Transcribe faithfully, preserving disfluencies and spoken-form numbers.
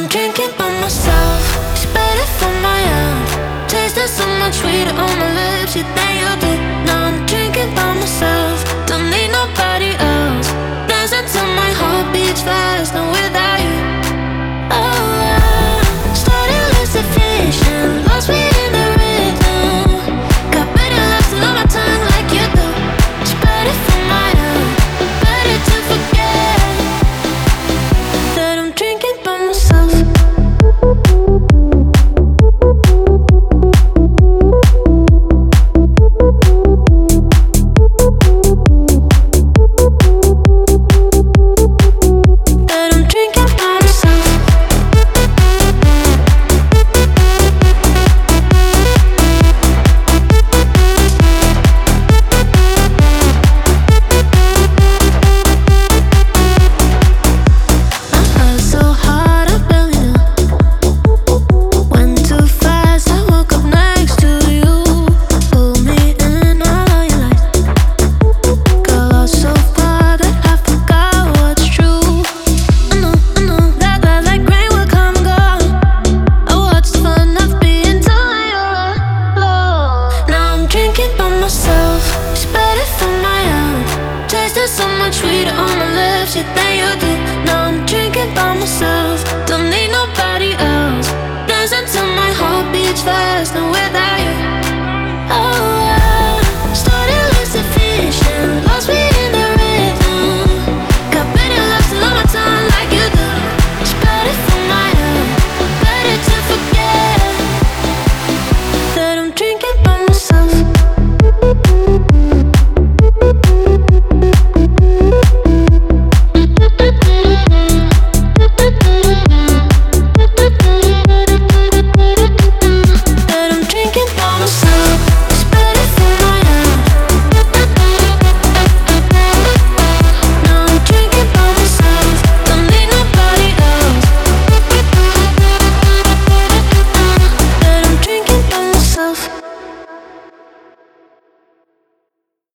drinking by myself. It's better for my health. Tastes so much sweeter on my lips, you think you do. Now I'm drinking by myself.